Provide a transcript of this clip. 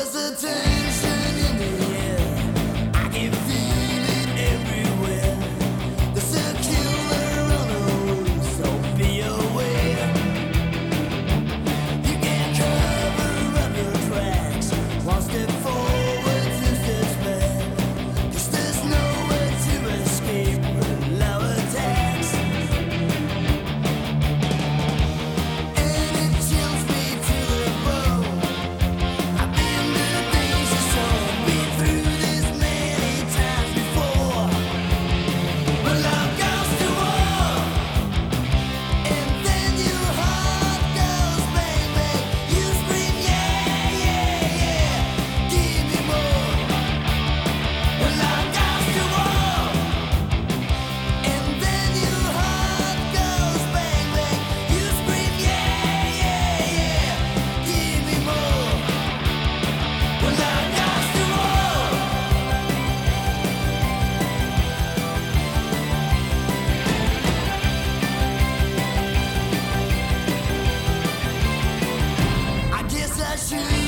the tension in the air. I can feel it everywhere. There's a killer on the loose, so be aware. You can cover up your tracks. One step forward, two steps back. 'Cause there's nowhere to escape with low attacks. And it chills me to the bone. I've been through things you shown me through this many times before. But love goes to war, and then your heart goes bang bang. You scream yeah yeah yeah, give me more. But love goes to war, and then your heart goes bang bang. You scream yeah yeah yeah, give me more. But love goes to war. I guess I should